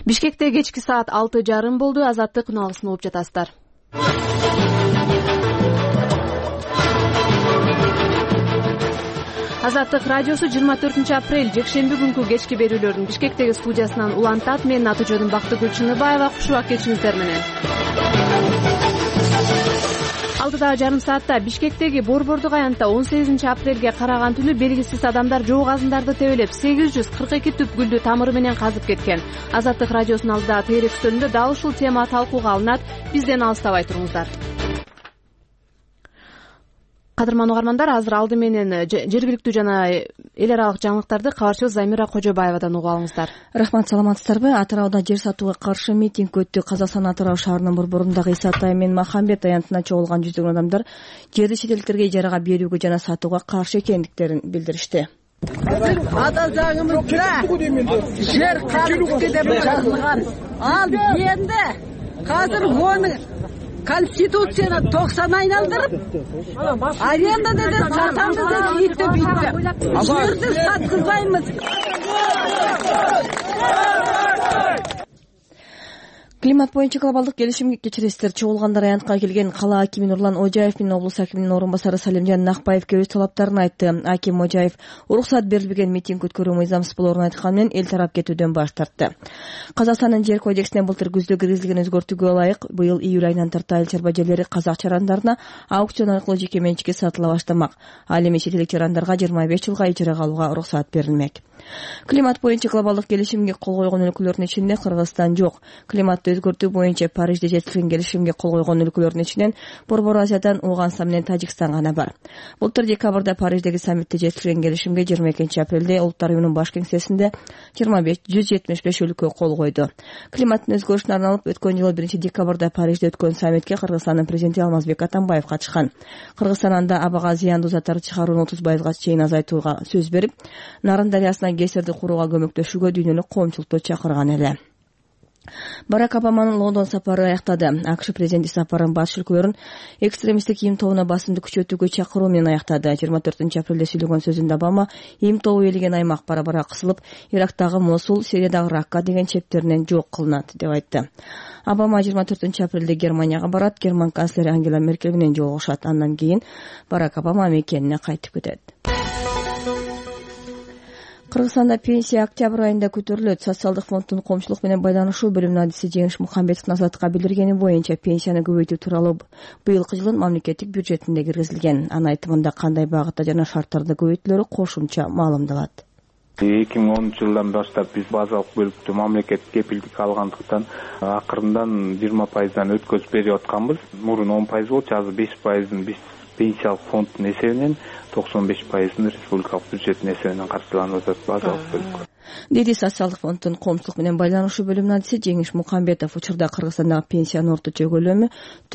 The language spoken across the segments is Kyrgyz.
Бишкекте кечки саат 6:30 болду. Азаттык күн алгысын угуп жатасыздар. Азаттык радиосу 24 апрель жекшемби күнкү кечки берүүлөрдүн Бишкектеги студиясынан улантат. Мен Атыжодун Бактыгүл Чыныбаева. Куш убак кечиңиздер менен. 6:30 саатта Бишкектеги Борбордук аянтта 18 апрелге караган түнү белгисиз адамдар жоо казындарды тебелеп 842 түп гүлдү тамыры менен казып кеткен. Азаттык радиосунун алдыдагы тейлек үстөлүндө дал ушул тема талкууга алынат. Бизден алыстабай туруңуздар. Кадырман угармандар, азыр алды менен жергиликтүү жана эл аралык жаңылыктарды кабарчыбыз Замира Кожобаевадан угуп алыңыздар. Рахмат, саламатсыздарбы? Атырауда жер сатууга каршы митинг өттү. Казакстан Атырау шаарынын борборундагы Исатай менен Махамбет аянтына чогулган жүздөгөн адамдар жерди чет элдерге ижарага берүүгө жана сатууга каршы экендиктерин билдиришти. Ата заңымызда жер калпты деп жазылган. Ал энди казыр оны Конституцияны 90 айналдырып, аренда dedi сатамыз dedi итти битти. Жерди саткызбайбыз. Климат боюнча глобалдык келишимге кечиристер чогулгандар аянтка келген кала акими Нурлан Ожаев менен облус акиминин орун басары Салимжан Накбаевге өз талаптарын айтты. Аким Ожаев уруксат берилбеген митинг өткөрүү мыйзамсыз болоорун айткан менен эл тарап кетүүдөн баш тартты. Казакстандын жер кодексине былтыр күздө киргизилген өзгөртүүгө ылайык быйыл июль айынан тарта айыл чарба жерлери казак чарандарына аукцион аркылуу жеке менчикке сатыла баштамак. Ал эми чет элдик чарандарга 25 жылга ижарага алууга уруксат берилмек. Климат боюнча глобалдык келишимге кол койгон өлкөлөрдүн ичинде Кыргызстан жок. Климатты өзгөртүү боюнча Парижде жетилген келишимге кол койгон өлкөлөрдүн ичинен Борбор Азиядан Уугандстан менен Тажикстан гана бар. Былтыр декабрда Париждеги саммитте жетилген келишимге 22 апрелде Улуттар уюмунун баш кеңсесинде 175 өлкө кол койду. Климаттын өзгөрүшүнө арналып өткөн жылы 1 декабрда Парижде өткөн саммитке Кыргызстандын президенти Алмазбек Атамбаев катышкан. Кыргызстан анда абага зыяндуу заттарды чыгарууну 30%га чейин азайтууга сөз берип, Нарын дарыясына ГЭСерди курууга көмөктөшүүгө дүйнөлүк коомчулукту чакырган эле. Барак Обаманын Лондон сапары аяктады. АКШ президенти сапарын баш өлкөлөрүн экстремисттик им тобуна басымды күчөтүүгө чакыруу менен аяктады. 24 апрелде сүйлөгөн сөзүндө Обама им тобу ээлеген аймак бара-бара кысылып, Ирактагы Мосул, Сириядагы Ракка деген чептеринен жок кылынат деп айтты. Обама 24 апрелде Германияга барат, герман канцлери Ангела Меркель менен жолугушат. Андан кийин Барак Обама мекенине кайтып кетет. Кыргызстанда пенсия октябрь айында көтөрүлөт. Социалдык фонддун коомчулук менен байланышуу бөлүмүнүн адиси Жеңиш Мухамбетовдун Азатка билдиргени боюнча пенсияны көбөйтүү тууралуу быйылкы жылдын мамлекеттик бюджетинде киргизилген. Анын айтымында кандай багытта жана шарттарда көбөйтүлөрү кошумча маалымдалат. 2010 жылдан баштап биз базалык бөлүктү мамлекет кепилдик алгандыктан акырындан 20%дан өткөзүп берип атканбыз. Мурун 10% болчу, азыр 5%ын биз пенсиялык фонддун эсебинен 95%ын республикалык бюджеттин эсебинен каржыланып атат базалык бөлүк. Деди социалдык фонддун коомчулук менен байланышуу бөлүмүнүн адиси Жеңиш Мухамбетов. Учурда Кыргызстандагы пенсиянын орточо көлөмү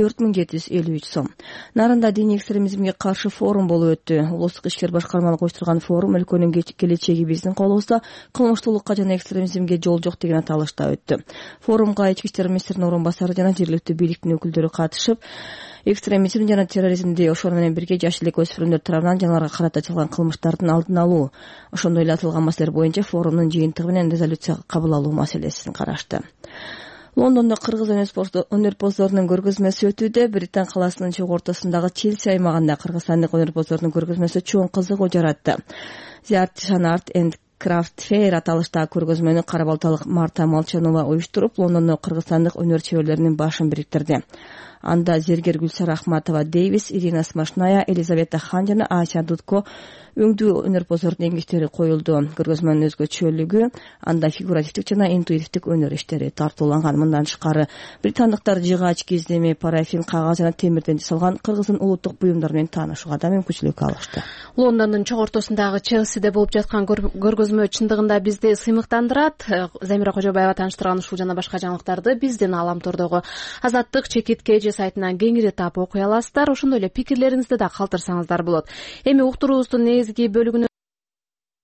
4753 сом. Нарында диний экстремизмге каршы форум болуп өттү. Улустук ишкер башкармалык уюштурган форум өлкөнүн келечеги биздин колубузда, кылмыштуулукка жана экстремизмге жол жок деген аталышта өттү. Форумга ички иштер министринин орун басары жана жергиликтүү бийликтин өкүлдөрү катышып, экстремизм жана терроризмди ошону менен бирге жаш элек өспүрүмдөр тарабынан жанарга карата чыккан кылмыштардын алдын алуу, ошондой эле аталган маселелер боюнча форумдун жыйынтыгы менен резолюция кабыл алуу маселесин карашты. Лондондо кыргыз өнөрпоздорунун көргөзмөсү өтүүдө. Британ каласынын чок ортосундагы Челси аймагында кыргызстандык өнөрпоздорунун көргөзмөсү чоң кызыгуу жаратты. The Artisan Art and Craft Fair аталыштагы көргөзмөнү карабалталык Марта Малчанова уюштуруп, Лондондо кыргызстандык өнөр чеберлеринин башын бириктирди. Анда зергер Гүлсара Ахматова Дэвис, Ирина Смашная, Елизавета Хан жана Ача Дудко өңдүү өнөрпоздордун эмгектери коюлду. Көргөзмөнүн өзгөчөлүгү анда фигуративдик жана интуитивдик өнөр иштери тартууланган. Мындан тышкары британдыктар жыгач, киздеме, парафин, кагаз жана темирден жасалган кыргыздын улуттук буюмдары менен таанышууга да мүмкүнчүлүк алышты. Лондондун чок ортосундагы Челсиде болуп жаткан көргөзмө чындыгында бизди сыймыктандырат. Замира Кожобаева тааныштырган ушул жана башка жаңылыктарды биздин Аламтордогу Азаттык чекитке сайтынан кеңири таап окуй аласыздар. Ошондой эле пикирлериңизди да калтырсаңыздар болот. Эми уктуруубуздун негизги бөлүгүнө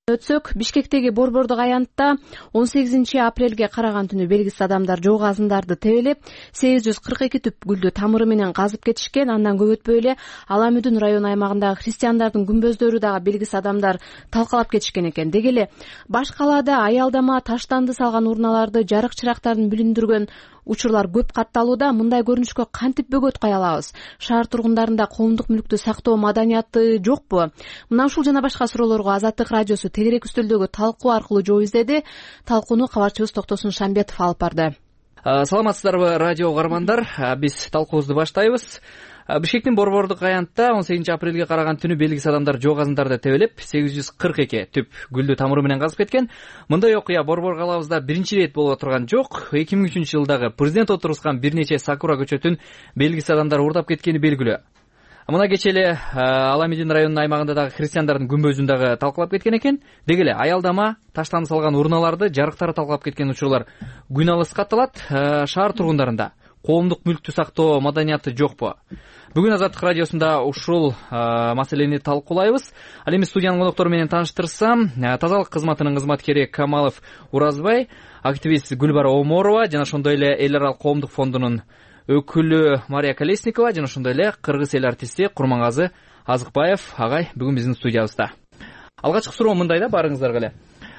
өтсөк, Бишкектеги борбордук аянтта 18 апрелге караган түнү белгисиз адамдар жоо казындарды тебелеп, 842 түп гүлдү тамыры менен казып кетишкен. Андан көп өтпөй эле Аламүдүн району аймагындагы христиандардын күмбөздөрү дагы белгисиз адамдар талкалап кетишкен экен. Деги эле баш калаада аялдама таштанды салган урналарды, жарык чырактарын бүлүндүргөн учурлар көп катталууда. Мындай көрүнүшкө кантип бөгөт кое алабыз? Шаар тургундарында коомдук мүлктү сактоо маданияты жокпу? Мына ушул жана башка суроолорго Азаттык радиосу тегерек үстөлдөгү талкуу аркылуу жооп издеди. Талкууну кабарчыбыз Токтосун Шамбетов алып барды. Саламатсыздарбы радио угармандар? Биз талкуубузду баштайбыз. Бишкектин борбордук аянтта 18 апрелге караган түнү белгисиз адамдар жоо казындарды тебелеп, 842 түп гүлдү тамыры менен казып кеткен. Мындай окуя борбор калабызда биринчи ирет болуп турган жок. 2003 жылдагы президент отурускан бир нече сакура көчөтүн белгисиз адамдар уурдап кеткени белгилүү. Мына кечээ эле Аламүдүн районунун аймагында дагы христиандардын күмбөзүн дагы талкалап кеткен экен. Деги эле аялдама таштан салган урналарды, жарыктарды талкалап кеткен учурлар күн алыс катталат. Шаар тургундарында коомдук мүлктү сактоо маданияты жокпу? Бүгүн Азаттык радиосунда ушул маселени талкуулайбыз. Ал эми студиянын коноктору менен тааныштырсам, тазалык кызматынын кызматкери Камалов Уразбай, активист Гүлбара Оморова жана ошондой эле эл аралык коомдук фондунун өкүлү Мария Колесникова жана ошондой эле кыргыз эл артисти Курмангазы Азыкбаев агай бүгүн биздин студиябызда. Алгачкы суроо мындай да, барыңыздарга эле.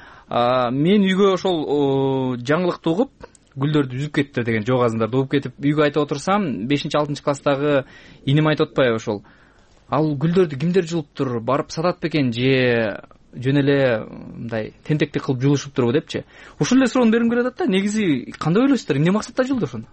Мен үйгө ошол жаңылыкты угуп, гүлдөрдү үзүп кетиптир деген, жоо казындарды угуп кетип үйгө айтып отурсам, 5-6 класстагы иним айтып атпайбы ошол? Ал гүлдөрдү кимдер жулуптур, барып сатат бекен же жөн эле мындай тентектик кылып жулушуптурбу депчи. Ушул эле суроону бергим келип атат да. Негизи кандай ойлойсуздар? Эмне максатта жулду ошону?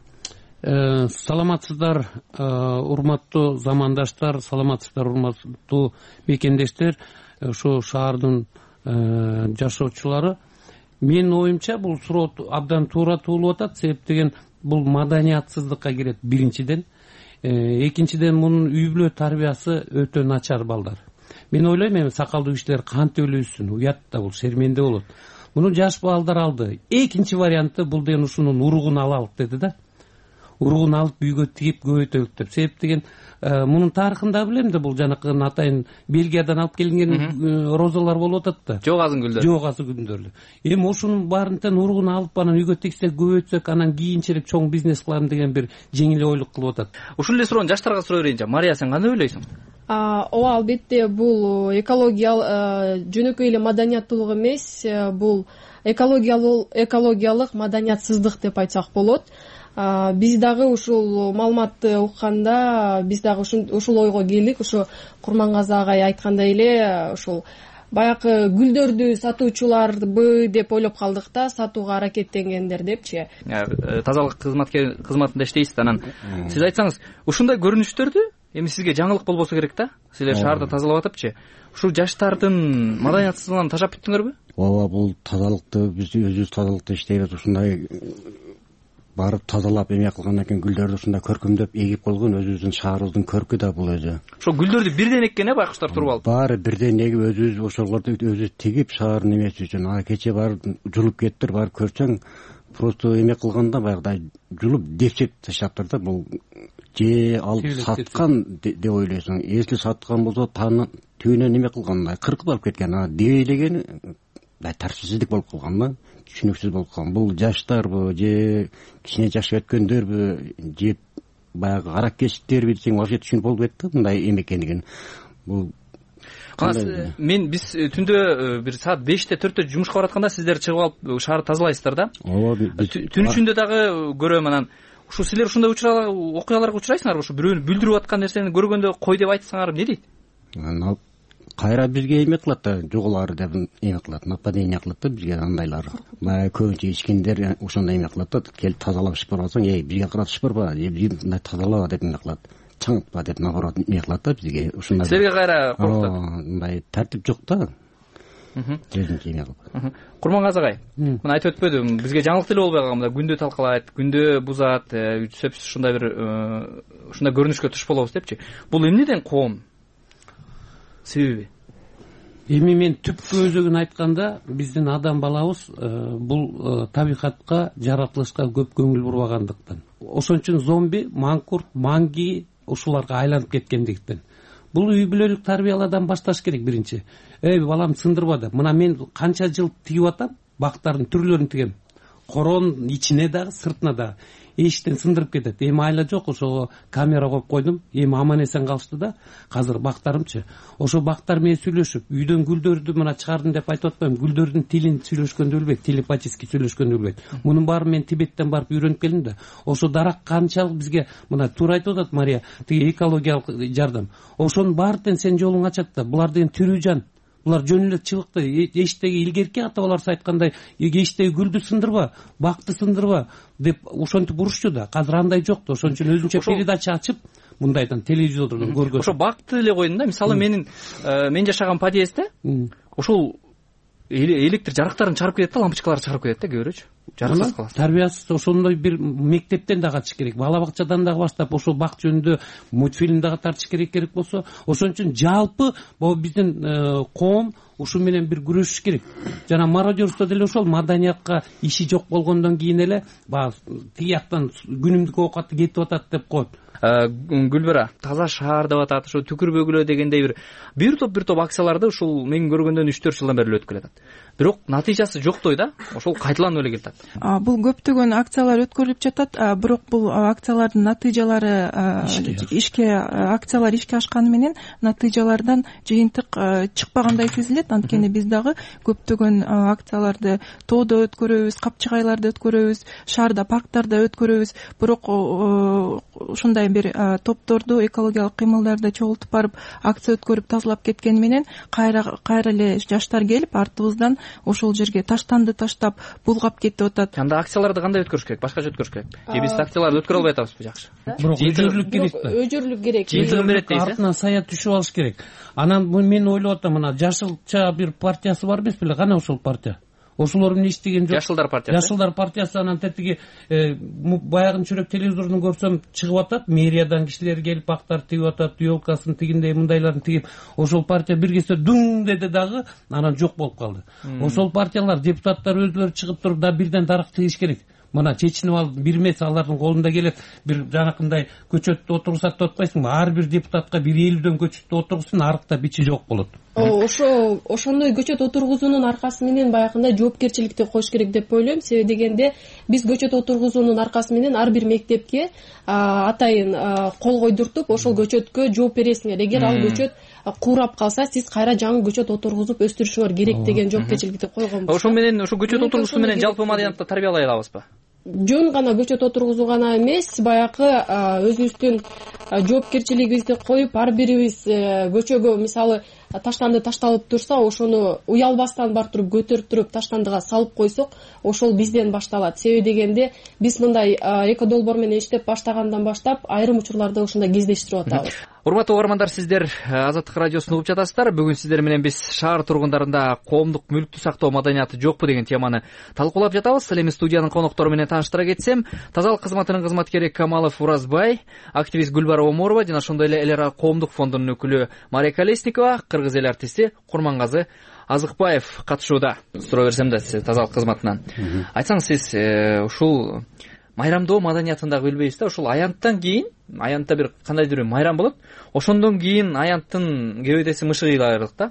Саламатсыздар, урматтуу замандаштар, саламатсыздар, урматтуу мекендештер, ушу шаардын жашоочулары. Менин оюмча бул суроо абдан туура туулуп атат. Себеп деген бул маданиятсыздыкка кирет биринчиден. Экинчиден мунун үй бүлө тарбиясы өтө начар балдар. Мен ойлойм, эми сакалдуу кишилер кантип эле үссүн, уят да, бул шерменде болот. Муну жаш балдар алды. Экинчи варианты бул деген ушунун уругун алалык деди да. Уругун алып үйгө тигип көбөйтөлүк деп. Себеп деген мунун тарыхында билем да, бул жанакы атайын Бельгиядан алып келинген розалар болуп атат да. Жоо казын гүлдөр. Жоо казын гүлдөр. Эми ошонун баарынтан уругун алып анан үйгө тигсек, көбөйтсөк, анан кийинчерээк чоң бизнес кылам деген бир жеңил ойлук кылып атат. Ушул эле суроону жаштарга сурай берейинчи. Мария, сен кандай ойлойсуң? Ооба, албетте бул жөнөкөй эле маданияттуулук эмес, бул экологиялык маданиятсыздык деп айтсак болот. Биз дагы ушул маалыматты укканда биз дагы ушул ойго келдик. Ошо Курмангазы агай айткандай эле, ушул баягы гүлдөрдү сатуучуларбы деп ойлоп калдык да, сатууга аракеттенгендер депчи. Тазалык кызматында иштейсиз, анан сиз айтсаңыз, ушундай көрүнүштөрдү эми сизге жаңылык болбосо керек да. Силер шаарды тазалап атыпчы. Ушул жаштардын маданиятсыздыгынан тажап бүттүңөрбү? Ооба, бул тазалыкты биз өзүбүз тазалыкта иштейбиз. Ушундай барып тазалап эме кылгандан кийин гүлдөрдү ушундай көркөмдөп эгип койгон өзүбүздүн шаарыбыздын көркү да бул өзү. Ошо гүлдөрдү бирден эккен байкуштар туруп алып. Баары бирден эгип өзүбүз ошолорду өзү тигип шаардын эмеси үчүн. Кече барып жулуп кеттир, барып көрсөң, просто эме кылганда баягыдай жулуп депчеп таштаптыр да. Бул же алып саткан деп ойлойсуң. Если саткан болсо түбүнөн эме кылган, кыркып алып кеткен, дебейлеген тартипсиздик болуп калган да. Түшүнүксүз болуп калган. Бул жаштарбы же кичине жашып өткөндөрбү же баягы аракечтерби десең вообще түшүнүп болуп кетти мындай эме экендигин. Бул биз түндө бир саат 5-те 4-те жумушка баратканда сиздер чыгып алып шаарды тазалайсыздар да. Ооба. Түн ичинде дагы көрөм, анан ушу силер ушундай окуяларга учурайсыңарбы? Ушу бирөөнү бүлдүрүп аткан нерсени көргөндө кой деп айтсаңар эмне дейт? Кайра бизге эме кылат да, жоголары деп эме кылат, нападение кылат да бизге андайлар. Көбүнчө ичкендер ошондой эме кылат да, келип тазалап шыпырбасаң, бизге карап шыпырба, бизди тазалаба деп эме кылат. Чаңытпа деп наоборот эме кылат да бизге. Ушундай. Силерге кайра коркутат. Мындай тартип жок да. Өзүнчө эме кылат. Курмангазы агай, мына айтып өтпөдүм, бизге жаңылык деле болбой калган, күндү талкалайт, күндү бузат, сөзсүз ушундай бир ушундай көрүнүшкө туш болобуз депчи. Бул эмнеден коом? Себеби? Эми мен түпкү өзөгүн айтканда, биздин адам балабыз бул табигатка, жаратылышка көп көңүл бурбагандыктан. Ошон үчүн зомби, маңкурт, манги ушуларга айланып кеткендиктен. бул үй бүлөлүк тарбиялардан башташ керек. Биринчи, эй балам сындырба деп. Мына мен канча жыл тигип атам, бактардын түрлөрүн тигем. Коронун ичине дагы, сыртына дагы. Эшиктен сындырып кетет. Эми айла жок, ошого камера коюп койдум. Эми аман эсен калышты да. Азыр бактарымчы. Ошо бактар менен сүйлөшүп, үйдөн гүлдөрдү мына чыгардым деп айтып атпайм. Гүлдөрдүн тилин сүйлөшкөндү билбейт, телепатически сүйлөшкөндү билбейт. Мунун баарын мен Тибеттен барып үйрөнүп келдим да. Ошо дарак канчалык бизге мына туура айтып атат Мария, тиги экологиялык жардам. Ошонун баардын сен жолуң ачат да. Булар деген тирүү жан. Булар жөн эле чыбыкты. Эшиктеги илгерки ата бабаларыбыз айткандай, эшиктеги гүлдү сындырба, бакты сындырба деп ошентип урушчу да. Азыр андай жок да. Ошон үчүн өзүнчө передача ачып, мындайдан телевизордон көргөн. Ошо бакты эле койдум да. Мисалы мен жашаган подъездде ошол электр жарыктарын чыгарып кетет да, лампочкаларды чыгарып кетет да, көбүрөөчү. Жарыксыз калат. Тарбиясыз ошондой бир мектептен дагы ачыш керек. Бала бакчадан дагы баштап ошол бак жөнүндө мультфильм дагы тартыш керек болсо, ошон үчүн жалпы биздин коом ушу менен бир күрөшүш керек. Жана мародерство деле ошол маданиятка иши жок болгондон кийин эле баягы тиги жактан күнүмдүк оокаты кетип атат деп коет. Гүлбара, таза шаар деп атат, ошо түкүрбөгүлө дегендей бир топ акцияларды ушул мен көргөндөн 3-4 жылдан бери өтүп келатат. Бирок натыйжасы жоктой да, ошол кайталанып эле келатат. Бул көптөгөн акциялар өткөрүлүп жатат, бирок бул акциялардын натыйжалары акциялар ишке ашканы менен натыйжалардан жыйынтык чыкпагандай сезилет. Анткени биз дагы көптөгөн акцияларды тоодо өткөрөбүз, капчыгайларда өткөрөбүз, шаарда, парктарда өткөрөбүз. Бирок ушундай бир топторду экологиялык кыймылдарды чогултуп барып акция өткөрүп тазалап кеткени менен кайра эле жаштар келип артыбыздан ошол жерге таштанды таштап булгап кетип атат. Анда акцияларды кандай өткөрүш керек? Башкача өткөрүш керек. Биз акцияларды өткөрө албай атабызбы? Жакшы. Бирок өжөрлүк керек да. Өжөрлүк керек. Жыйынтыгын берет дейсиз. Артынан сая түшүп алыш керек. Анан мен ойлоп атам, мына Жашылча бир партиясы бар эмес беле? Кана ошол партия? Ошолор эмне иштеген жок? Жашылдар партиясы. Жашылдар партиясы анан тетиги баягын чүрөк телевизордун көрсөм чыгып атат, мэриядан кишилер келип бактар тигип атат, ёлкасын тигиндей мындайларын тигип, ошол партия бир кезде дуң деди дагы, анан жок болуп калды. Ошол партиялар, депутаттар өзүлөрү чыгып туруп да бирден дарак тигиш керек. Мына чечинип алып бир эмес алардын колунда келет, бир жанакындай көчөттү отургузат деп атпайсыңбы? Ар бир депутатка бир 50дөн көчөттү отургузсын, арыкта бичи жок болот. Ошондой көчөт отургузуунун аркасы менен баягындай жоопкерчиликти коюш керек деп ойлойм. Себеби дегенде биз көчөт отургузуунун аркасы менен ар бир мектепке атайын кол койдуртуп, ошол көчөткө жооп бересиңер. Эгер ал көчөт куурап калса, сиз кайра жаңы көчөт отургузуп өстүрүшүңөр керек деген жоопкерчиликти койгонбуз. Ошо менен ошо көчөт отургузуу менен жалпы маданиятты тарбиялай алабызбы? Жөн гана көчөт отургузуу гана эмес, баягы өзүбүздүн жоопкерчилигибизди коюп, ар бирибиз көчөгө мисалы таштанды ташталып турса, ошону уялбастан барып туруп көтөрүп туруп таштандыга салып койсок, ошол бизден башталат. Себеби дегенде биз мындай эко долбоор менен иштеп баштагандан баштап айрым учурларда ушундай кездештирип атабыз. Урматтуу угармандар, сиздер Азаттык радиосун угуп жатасыздар. Бүгүн сиздер менен биз шаар тургундарында коомдук мүлктү сактоо маданияты жокпу деген теманы талкуулап жатабыз. Эми студиянын коноктору менен тааныштыра кетсем, тазалык кызматынын кызматкери Камалов Уразбай, активист Гүлбара Оморова жана ошондой эле эл ара коомдук фондунун өкүлү Мария Колесникова, кыргыз эл артисти Курмангазы Азыкбаев катышууда. Суроо берсем да сиз тазалык кызматынан. Айтсаңыз, сиз ушул майрамдоо маданиятындагы билбейсиз да, ушул аянттан кийин, аянтта бир кандайдыр майрам болот, ошондон кийин аянттын кебедеси мышыгыйларлык да.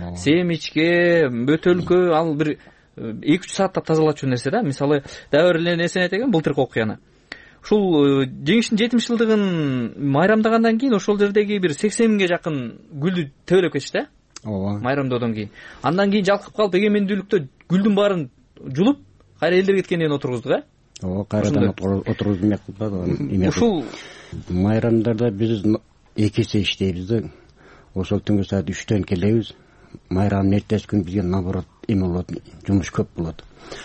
Семичке, бөтөлкө, ал бир 2-3 саатта тазалачу нерсе да. Мисалы, дагы бир нерсени айтайын, былтыркы окуяны. Ушул жеңиштин 70-жылдыгын майрамдагандан кийин ошол жердеги бир 80 миңге жакын гүлдү тебелеп кетишти да. Ооба. Майрамдоодон кийин. Андан кийин жалкып калып, эгемендүүлүктө гүлдүн баарын жулуп, кайра элдер кеткенден отургуздук, э? Ооба, кайрадан отургуздум эме. Ушул майрамдарда биз 2 эсе иштейбиз да. Ошол түнгө саат 3-төн келебиз. Майрамдын эртеси күнү бизге наоборот эме болот, жумуш көп болот.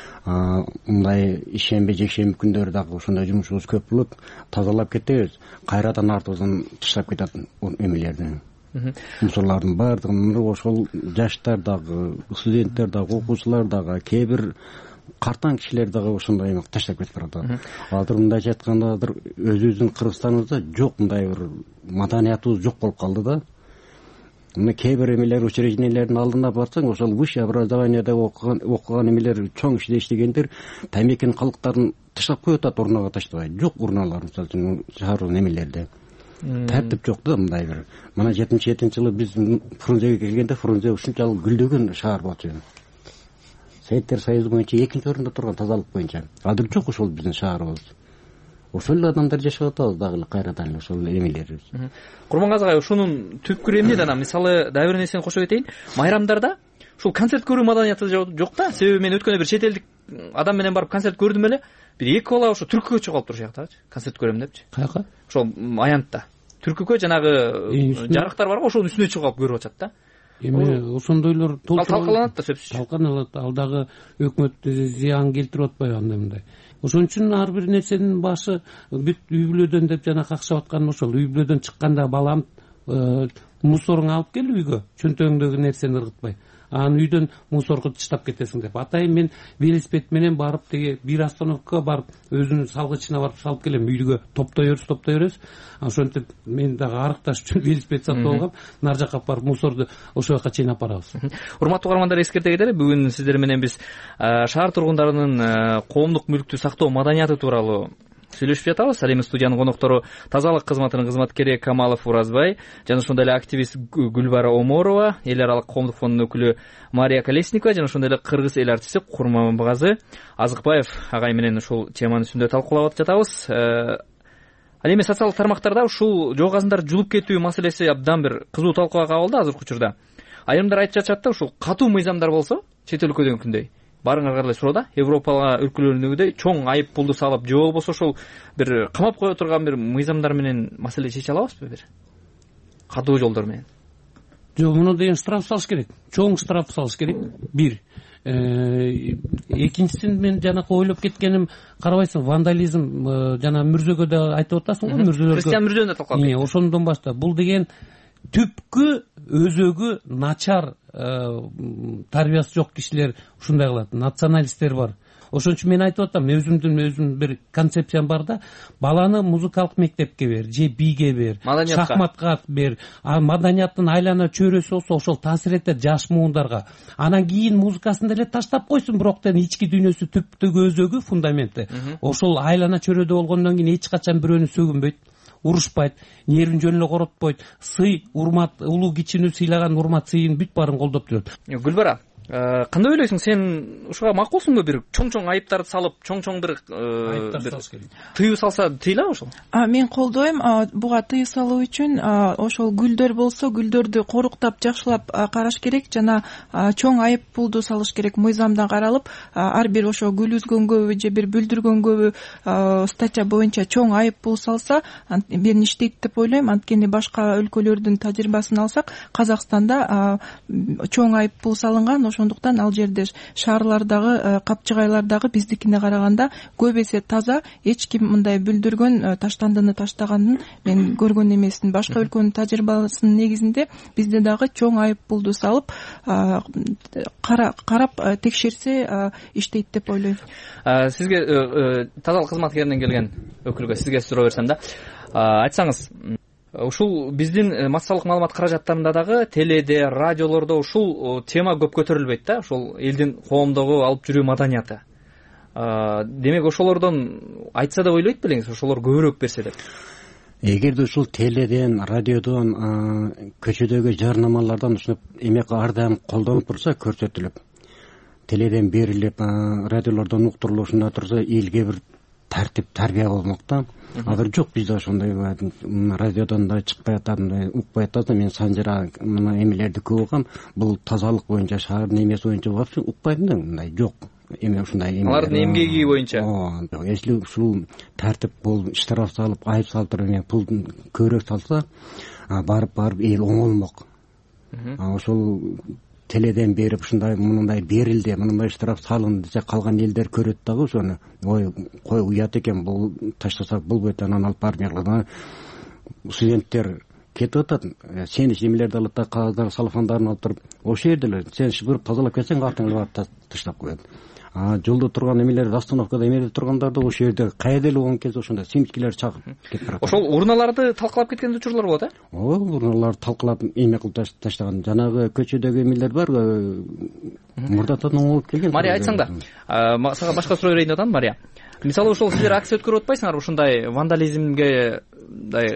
Мындай ишемби, жекшемби күндөрү дагы ошондой жумушубуз көп болот. Тазалап кетебиз, кайрадан артыбыздан таштап кетет эмелерди. Мусорлардын баардыгын ошол жаштар дагы, студенттер дагы, окуучулар дагы, кээ бир картаң кишилер дагы ошондой эме таштап кетип барат. Азыр мындайча айтканда, өзүбүздүн Кыргызстаныбызда жок, мындай бир маданиятыбыз жок болуп калды да. Мына кээ бир эмелер, учреждениялердин алдына барсаң, ошол высшее образованияда окуган эмелер, чоң иште иштегендер тамекинин калдыктарын таштап коюп атат, урнага таштабай. Жок урналар, мисалы үчүн шаардын эмелерде. тартип жок да. Мындай бир мына 77-жылы биз Фрунзеге келгенде Фрунзе ушунчалык гүлдөгөн шаар болчу. Советтер Союзу боюнча 2-орунда турган тазалык боюнча. Азыр жок ошол биздин шаарыбыз. Ошол эле адамдар жашап атабыз дагы эле кайрадан эле ошол эмелерибиз. Курмангазы агай, ушунун түпкүрү эмне да? Мисалы дагы бир нерсени кошо кетейин. Майрамдарда ушул концерт көрүү маданияты жок да. Себеби мен өткөндө бир чет элдик адам менен барып концерт көрдүм эле. Бир эки бала ошо түркүгө чыгып алып турушаттачы. Концерт көрөм депчи. Каяка? Ошол аянтта. Түркүгө жанагы жарыктар барго ошонун үстүнө чыгып алып көрүп атышат да. Эми ошондойлор талкаланат да сөзсүз. Талкаланат. Ал дагы өкмөткө зыян келтирип атпайбы андай мындай. Ошон үчүн ар бир нерсенин башы бүт үй бүлөдөн деп жана какшап атканым ошол. Үй бүлөдөн чыкканда балам мусоруңду алып кел үйгө, чөнтөгүңдөгү нерсени ыргытпай. Анан үйдөн мусорго таштап кетесиң деп. Атайын мен велосипед менен барып теге бир остановкага барып өзүнүн салгычына барып салып келем. Үйгө топтой беребиз. Ошентип мен дагы арыкташ үчүн велосипед сатып алгам. Нар жакка барып мусорду ошол жака чейин апп барабыз. Урматтуу угармандар, эскерте кетели, бүгүн сиздер менен биз шаар тургундарынын коомдук мүлктү сактоо маданияты тууралуу сүйлөшүп жатабыз. Ал эми студиянын коноктору тазалык кызматынын кызматкери Камалов Уразбай жана ошондой эле активист Гүлбара Оморова, эл аралык коомдук фондунун өкүлү Мария Колесникова жана ошондой эле кыргыз эл артисти Курманбазы Азыкбаев агай менен ушул теманын үстүндө талкуулап жатабыз. Ал эми социалдык тармактарда ушул жоо казындарды жулуп кетүү маселеси абдан бир кызуу талкууга кабылды азыркы учурда. Айрымдар айтып жатышат да, ушул катуу мыйзамдар болсо, чет өлкөдөнкүндөй барыңарга эле суроо да, Европа өлкөлөрүндөгүдөй чоң айып пулду салып, же болбосо ошол бир камап кое турган бир мыйзамдар менен маселе чече алабызбы бир? Катуу жолдор менен. Жок, муну деген штраф салыш керек. Чоң штраф салыш керек. Бир. Экинчисин мен жанакы ойлоп кеткеним, карабайсың, вандализм жана мүрзөгө да айтып атасың го, мүрзөлөргө. Христиан мүрзөнө талкалап кетти. Ошондон баштап бул деген түпкү өзөгү начар тарбиясы жок кишилер ушундай кылат. Националисттер бар. Ошон үчүн мен айтып атам, өзүмдүн бир концепциям бар да, баланы музыкалык мектепке бер, же бийге бер, шахматка бер, маданияттын айлана чөйрөсү болсо ошол таасир этет жаш муундарга. Анан кийин музыкасын деле таштап койсун, бирок ички дүйнөсү түптөгү өзөгү, фундаменти ошол айлана чөйрөдө болгондон кийин эч качан бирөөнү сөгүнбөйт, урушпайт, нервин жөн эле коротпойт, сый, урмат, улуу кичини сыйлаган урмат сыйын бүт баарын колдоп жүрөт. Гүлбара, кандай ойлойсуң, сен ушуга макулсуңбу? Бир чоң айыптарды салып, чоң бир тыюу салса тыйылабы ошол? Мен колдойм. Буга тыюу салуу үчүн ошол гүлдөр болсо, гүлдөрдү коруктап, жакшылап караш керек жана чоң айып пулду салыш керек. Мыйзамдан каралып, ар бир ошо гүл үзгөнгөбү же бир бүлдүргөнгөбү статья боюнча чоң айып пул салса, бир иштейт деп ойлойм. Анткени башка өлкөлөрдүн тажрыйбасын алсак, Казакстанда чоң айып пул салынган. Ошондуктан ал жерде шаарлардагы, капчыгайлардагы биздикине караганда көп эсе таза, эч ким мындай бүлдүргөн, таштандыны таштаганын мен көргөн эмесмин. Башка өлкөнүн тажрыйбасынын негизинде бизде дагы чоң айып пулду салып, карап текшерсе иштейт деп ойлойм. Сизге тазалык кызматкеринен келген өкүлгө сизге суроо берсем да, айтсаңыз, ушул биздин массалык маалымат каражаттарында дагы теледе, радиолордо ушул тема көп көтөрүлбөйт да, ушул элдин коомдогу алып жүрүү маданияты. Демек ошолордон айтса деп ойлойт белеңиз, ошолор көбүрөөк берсе деп? Эгерде ушул теледен, радиодон, көчөдөгү жарнамалардан ушуну эмек ар дайым колдонуп турса, көрсөтүлүп, теледен берилип, радиолордон уктурулушунда турса, элге бир тартип, тарбия болмок да. Азыр жок бизде ошондой, радиодон да чыкпай атат, укпай атат. Мен Санжыра мына эмелерди көп угам. Бул тазалык боюнча, шаардын эмеси боюнча вообще укпайм да, мындай жок. Эме ушундай эме. Алардын эмгеги боюнча. Если ушул тартип бул штраф салып, айып салып туруп, пул көбүрөөк салса, барып эл оңолмок. Ошол теледен берип ушундай мындай берилди, мындай штраф салынды десе, калган элдер көрөт дагы ошону. Ой, кой уят экен, бул таштасак болбойт, анан алып барып мыйлады. Студенттер кетип атат, сен эмелерди алып да, кагаздар, салфандарын алып туруп, ошол жерде эле сен шыбырып тазалап кетсең, артыңа барып таштап коет. Жолдо турган эмелер, остановкада эмелер тургандарды ошол жерде кайда эле болгон кезде ошондо симчкилер чагып кетип барат. Ошол урналарды талкалап кеткен учурлар болот, урналарды талкалап эме кылып таштаган. Жанагы көчөдөгү эмелер бар, мурдатан оңолуп келген. Мария, айтсаң да, сага башка суроо берейин деп атам, Мария. мисалы ошол силер акция өткөрүп атпайсыңарбы ушундай вандализмге мындай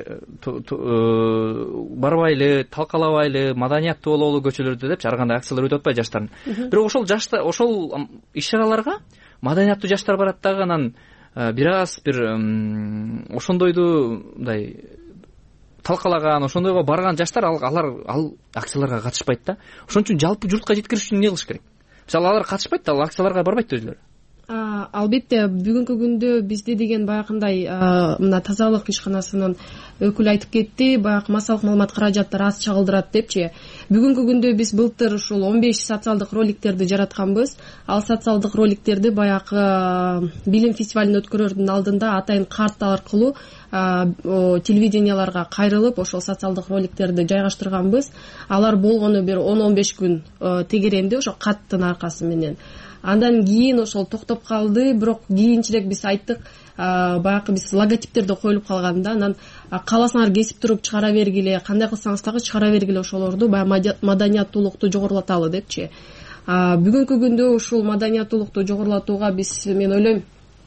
барбайлы, талкалабайлы, маданияттуу бололу көчөлөрдө депчи ар кандай акциялар өтүп атпайбы жаштардын. Бирок ошол иш-чараларга маданияттуу жаштар барат дагы, анан бир аз ошондойду мындай талкалаган, ошондойго барган жаштар ал акцияларга катышпайт да. Ошон үчүн жалпы журтка жеткириш үчүн эмне кылыш керек? Мисалы алар катышпайт да, ал акцияларга барбайт өзүлөрү. Албетте бүгүнкү күндө бизде деген баягындай мына тазалык ишканасынын өкүлү айтып кетти, баягы массалык маалымат каражаттары аз чагылдырат депчи. Бүгүнкү күндө биз былтыр ушул 15 социалдык роликтерди жаратканбыз. Ал социалдык роликтерди баягы билим фестивалын өткөрөрдүн алдында атайын карт аркылуу телевиденияларга кайрылып ошол социалдык роликтерди жайгаштырганбыз. Алар болгону бир 10-15 күн тегеренди ошо каттын аркасы менен. Андан кийин ошол токтоп калды, бирок кийинчерээк биз айттык, баягы биз логотиптерди коюлуп калган да, анан кааласаңар кесип туруп чыгара бергиле, кандай кылсаңыз дагы чыгара бергиле ошолорду, баягы маданияттуулукту жогорулаталы депчи. Бүгүнкү күндө ушул маданияттуулукту жогорулатууга биз, мен ойлойм,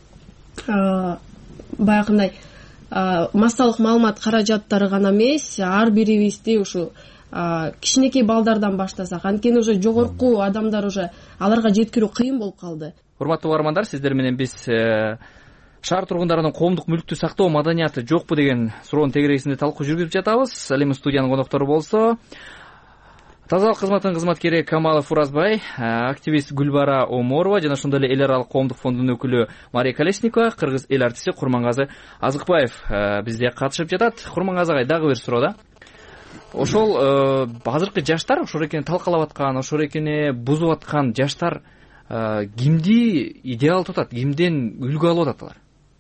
баягындай массалык маалымат каражаттары гана эмес, ар бирибизди ушу кичинекей балдардан баштасак, анткени уже жогорку адамдар уже аларга жеткирүү кыйын болуп калды. Урматтуу угармандар, сиздер менен биз шаар тургундарынын коомдук мүлктү сактоо маданияты жокпу деген суроонун тегерегисинде талкуу жүргүзүп жатабыз. Ал эми студиянын коноктору болсо тазалык кызматынын кызматкери Камалов Уразбай, активист Гүлбара Оморова жана ошондой эле эл аралык коомдук фондунун өкүлү Мария Колесникова, кыргыз эл артисти Курмангазы Азыкбаев бизде катышып жатат. Курмангазы агай, дагы бир суроо да. Ошол азыркы жаштар, ошол экени талкалап аткан, ошол экени бузуп аткан жаштар кимди идеал тутат, кимден үлгү алып атат алар?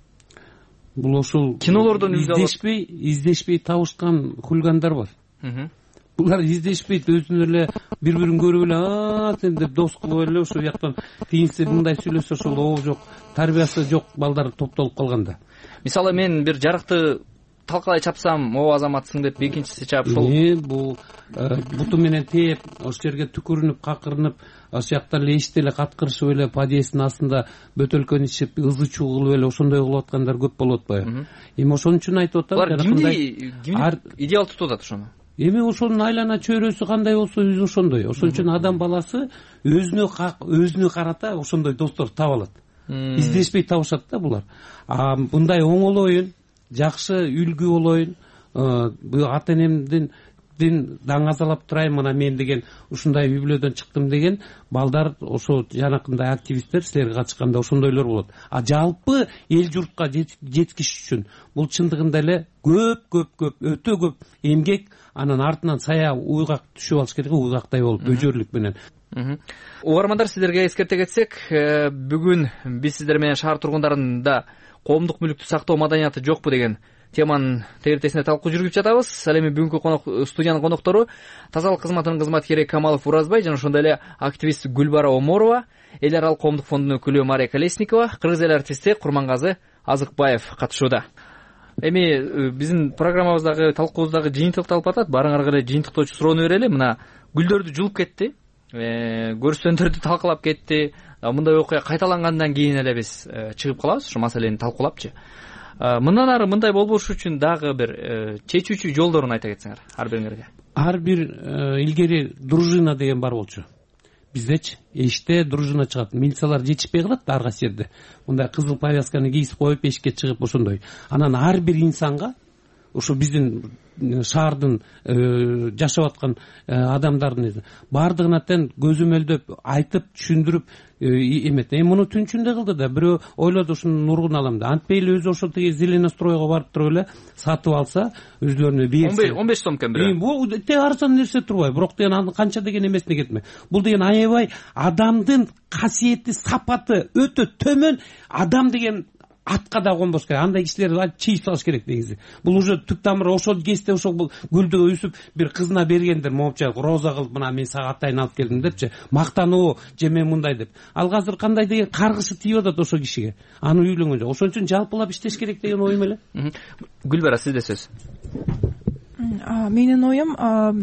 Бул ошол кинолордон үлгү алып издешпей табышкан хулигандар бар. Булар издешпейт, өзүнө эле бири-бирин көрүп эле сен деп дос кылып эле ошол жактан кийинси мындай сүйлөсө ошол оо жок, тарбиясы жок балдар топтолуп калганда. Мисалы мен бир жарыкты талкалай чапсам, о азаматсың деп экинчиси чап ошол. Бул буту менен тээп, ошол жерге түкүрүнүп, какырынып, ошол жактан эле эчте эле каткырышып эле подъездин астында бөтөлкөнү ичип, ызы чуу кылып эле ошондой кылып аткандар көп болуп атпайбы? Эми ошон үчүн айтып атам. Алар кимди идеал тутуп атат ошону? Эми ошонун айлана чөйрөсү кандай болсо өзү ошондой. Ошон үчүн адам баласы өзүнө карата ошондой достор таба алат. Издешпей табышат да булар. Мындай оңолоюн, жакшы үлгү болоюн, ата энемдин даңазалап турайын, мына мен деген ушундай үй бүлөдөн чыктым деген балдар, ошо жанакындай активисттер силерге катышканда ошондойлор болот. Жалпы эл журтка жеткиш үчүн бул чындыгында эле көп өтө көп эмгек, анан артынан сая уйгак түшүп алыш керек, уйгактай болуп өжөрлүк менен. Угармандар, сиздерге эскерте кетсек, бүгүн биз сиздер менен шаар тургундарында коомдук мүлктү сактоо маданияты жокпу деген теманын тегертесинде талкуу жүргүзүп жатабыз. Ал эми бүгүнкү студиянын коноктору тазалык кызматынын кызматкери Камалов Уразбай жана ошондой эле активист Гүлбара Оморова, эл аралык коомдук фондунун өкүлү Мария Колесникова, кыргыз эл артисти Курмангазы Азыкбаев катышууда. Эми биздин программабыздагы талкуубуздагы жыйынтыкталып атат. Барыңарга эле жыйынтыктоочу суроону берели. Мына гүлдөрдү жулуп кетти, көрсөндөрдү талкалап кетти. Мындай окуя кайталангандан кийин эле биз чыгып калабыз ушу маселени талкуулапчы. Мындан ары мындай болбош үчүн дагы бир чечүүчү жолдорун айта кетсеңер ар бириңерге. Ар бир илгери дружина деген бар болчу. Биздечи эшикте дружина чыгат. Милициялар жетишпей калат ар кайсы жерде. Мындай кызыл повязканы кийип коюп эшикке чыгып ошондой. Анан ар бир инсанга ошо биздин шаардын жашап аткан адамдардын баардыгына тең көзөмөлдөп айтып түшүндүрүп эмет. Муну түн ичинде кылды да, бирөө ойлоду ушунун нургун алам да. Антпей эле өзү ошол тиги зеленостройго барып туруп эле сатып алса, өзлөрүнө берсе 15 сом экен бирөө. Бул тең арзан нерсе турбайбы, бирок деген аны канча деген эмесине кетме. Бул деген аябай адамдын касиети, сапаты өтө төмөн. Адам деген атка да конбош керек. Андай кишилерди чийип салыш керек негизи. Бул уже түп тамыры ошол кезде ошол гүлдү өсүп бир кызына бергендер, момча роза кылып, мына мен сага атайын алып келдим депчи, мактануу же мен мындай деп. Ал азыр кандай деген каргышы тийип атат ошол кишиге. Аны үйлөнгөн жок. Ошон үчүн жалпылап иштеш керек деген оюм эле. Гүлбара, сизде сөз. Менин оюм,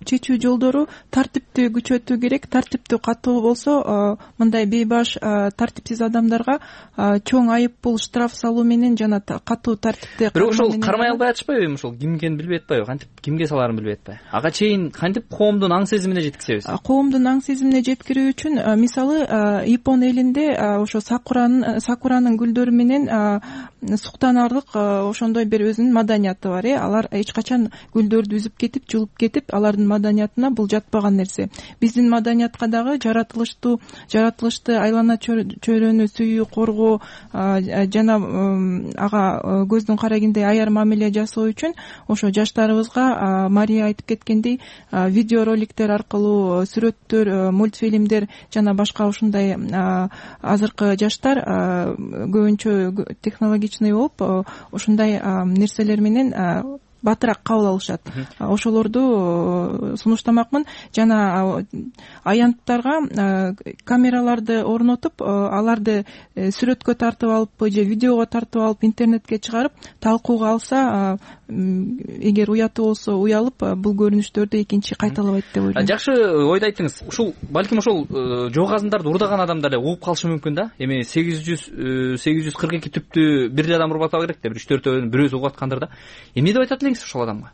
чечүү жолдору тартипти күчөтүү керек. Тартиптүү катуу болсо мындай бейбаш тартипсиз адамдарга чоң айып пул, штраф салуу менен жана катуу тартипте. Бирок ошол кармай албай атышпайбы эми ошол ким экенин билбей атпайбы, кантип кимге салаарын билбей атпайбы? Ага чейин кантип коомдун аң сезимине жеткизебиз? Коомдун аң сезимине жеткирүү үчүн мисалы Япон элинде ошо сакуранын гүлдөрү менен суктанарлык ошондой бир өзүнүн маданияты бар. Алар эч качан гүлдөрдү үзүп кетип, жулуп кетип, алардын маданиятына бул жатпаган нерсе. Биздин маданиятка дагы жаратылышты айлана чөйрөнү сүйүү, коргоо жана ага көздүн карагиндей аяр мамиле жасоо үчүн ошо жаштарыбызга Мария айтып кеткендей видео роликтер аркылуу, сүрөттөр, мультфильмдер жана башка ушундай азыркы жаштар көбүнчө технологичный болуп ушундай нерселер менен батыраак кабыл алышат. Ошолорду сунуштамакмын. Жана аянттарга камераларды орнотуп, аларды сүрөткө тартып алып же видеого тартып алып интернетке чыгарып талкууга алса, эгер уятуу болсо уялып, бул көрүнүштөрдү экинчи кайталабайт деп ойлойм. Жакшы ойду айттыңыз. Ушул балким ошол жоогазындарды урдаган адамдар эле угуп калышы мүмкүн да. Эми 842 түптү бир эле адам уруп атпа керек да, 3-4 бирөөсү угуп аткандыр да. Эмне деп айтат элеңиз ошол адамга?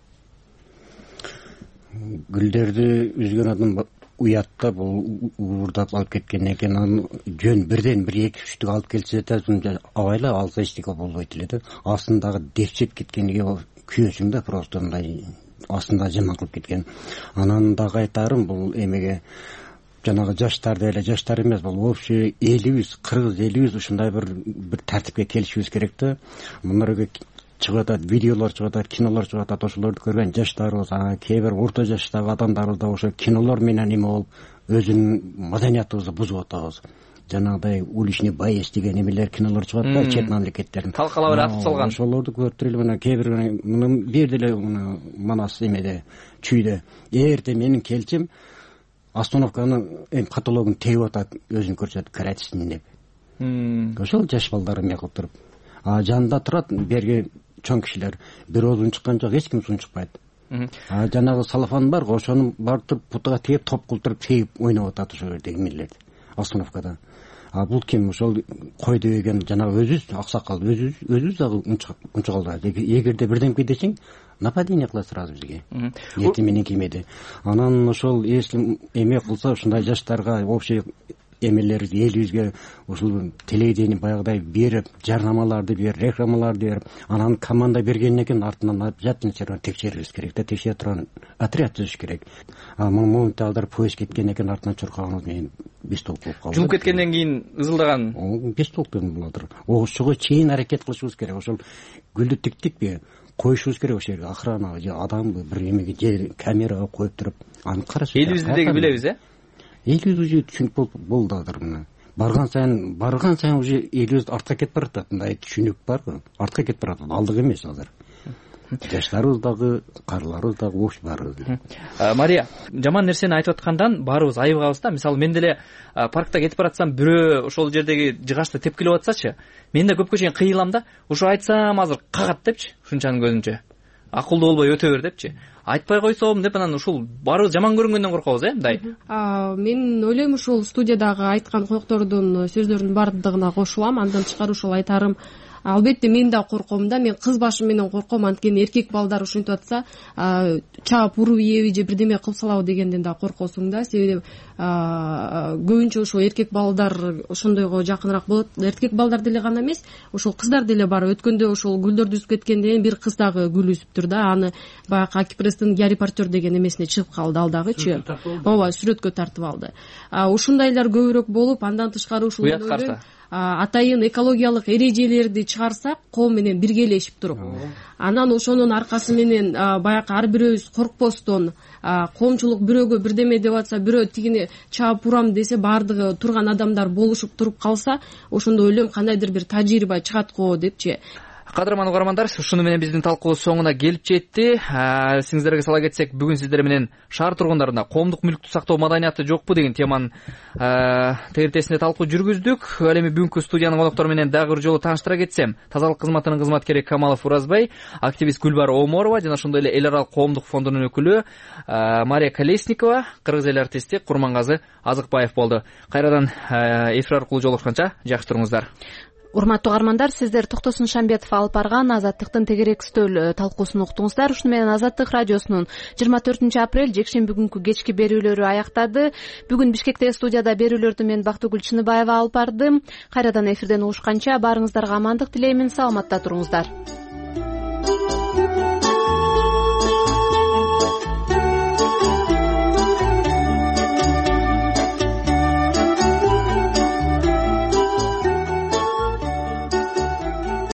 Гүлдөрдү үзгөн адам уятта бул уурдап алып кеткенден кийин анын жөн бирден бир 2-3 алып келсе да абайла алса эчтеке болбойт эле да. Астындагы депчеп кеткениге күйөөсүң да, просто мындай астында жаман кылып кеткен. Анан дагы айтарым, бул эмеге жанагы жаштарды эле, жаштар эмес, бул общий элибиз, кыргыз элибиз ушундай бир тартипке келишибиз керек да. Мынарга чыгып атат, видеолор чыгып атат, кинолор чыгып атат, ошолорду көргөн жаштарыбыз, кээ бир орто жаштагы адамдарыбыз да ошо кинолор менен эме болуп өзүнүн маданиятыбызды бузуп атабыз. Жанагыдай уличный боец деген эмелер, кинолор чыгып атпайбы, чет мамлекеттердин. Талкалап эле атып салган. Ошолорду көрүп туруп эле, мына кээ бир мунун бир деле Манас эмеде, чүйдө. Эрте менин келчим остановканы каталогун тебип атат, өзүн көрсөтүп каратсын деп. Ошол жаш балдар эме кылып туруп. Жанында турат берги чоң кишилер, бир оозун чыккан жок, эч ким сунчукпайт. Жанагы салафан бар, ошону барып туруп путага тээп, топ кылтырып тээп ойноп атат ошол жердеги эмелерди, остановкада. Бул ким? Ошол кой деген жанагы өзүбүз, аксакал өзүбүз дагы унчугалдайбыз. Эгерде бирдемке десең, нападение кылат сразу бизге. Эртең менен кимеди. Анан ошол если эме кылса, ушундай жаштарга общий эмелерди элибизге ушул телевидение баягыдай берип, жарнамаларды берип, рекламаларды берип, анан команда бергенден кийин артынан обязательно текшерибиз керек да, текшере турган отряд түзүш керек. Моментте алдар поезд кеткенден кийин артынан чуркаганыбыз менен 5 толук болуп калды. Жулуп кеткенден кийин ызылдаган 5 толук болот. Ошого чейин аракет кылышыбыз керек. Ошол гүлдү тиктикпи, коюшубуз керек ошол жерге охрана же адамбы бир эмеге же камерага коюп туруп, аны караш. Элибизди билебиз, элибиз уже түшүнүк болду азыр мына. Барган сайын уже элибиз артка кетип баратат. Мындай түшүнүк барбы? Артка кетип баратат. Алдык эмес азыр. Жаштарыбыз дагы, карларыбыз дагы ош барыбыз. Мария, жаман нерсени айтып аткандан баарыбыз айыгабыз да. Мисалы, мен деле паркта кетип баратсам, бирөө ошол жердеги жыгачты тепкилеп атсачы, мен да көпкө чейин кыйылам да. Ошо айтсам азыр кагат депчи, ушунчанын көзүнчө. Акылдуу болбой өтө бер депчи. Айтпай койсом деп анан ушул баарыбыз жаман көрүнгөндөн коркобуз, мындай. Мен ойлойм, ушул студиядагы айткан коноктордун сөздөрүнүн баардыгына кошулам. Андан тышкары ушул айтарым, албетте мен да корком да, мен кыз башы менен корком. Анткени эркек балдар ушинтип атса, чаап уруп ийеби же бирдеме кылып салабы дегенден да коркосуң да. Себеби көбүнчө ошо эркек балдар ошондойго жакыныраак болот. Эркек балдар деле гана эмес, ошол кыздар деле бар. Өткөндө ошол гүлдөрдү үзүп кеткенден бир кыз дагы гүл үзүптүр да. Аны баягы Акипресстин репортер деген эмесине чыгып калды, ал дагычы. Ооба, сүрөткө тартып алды. Ушундайлар көбүрөөк болуп, андан тышкары ушул атайын экологиялык эрежелерди чыгарсак, коом менен биргелешип туруп, анан ошонун аркасы менен баягы ар бирөөбүз коркпостон, коомчулук бирөөгө бирдеме деп атса, бирөө тигини чаап урам десе, баардыгы турган адамдар болушуп туруп калса, ошондо ойлойм кандайдыр бир тажрыйба чыгат го депчи. Кадырман угармандар, ушуну менен биздин талкуубуз соңуна келип жетти. Эсиңиздерге сала кетсек, бүгүн сиздер менен шаар тургундарына коомдук мүлктү сактоо маданияты жокпу деген теманын тегертесинде талкуу жүргүздүк. Ал эми бүгүнкү студиянын коноктору менен дагы бир жолу тааныштыра кетсем, тазалык кызматынын кызматкери Камалов Уразбай, активист Гүлбар Оморова жана ошондой эле эл аралык коомдук фондунун өкүлү Мария Колесникова, кыргыз эл артисти Курмангазы Азыкбаев болду. Кайрадан эфир аркылуу жолугушканча жакшы туруңуздар. Урматтуу угармандар, сиздер Токтосун Шамбетов алып барган Азаттыктын тегерек стөл талкуусун уктуңуздар. Ушуну менен Азаттык радиосунун 24 апрель жекшемби күнкү кечки берүүлөрү аяктады. Бүгүн Бишкектеги студияда берүүлөрдү мен Бактыгүл Чыныбаева алып бардым. Кайрадан эфирден угушканча баарыңыздарга амандык тилеймин. Саламатта туруңуздар.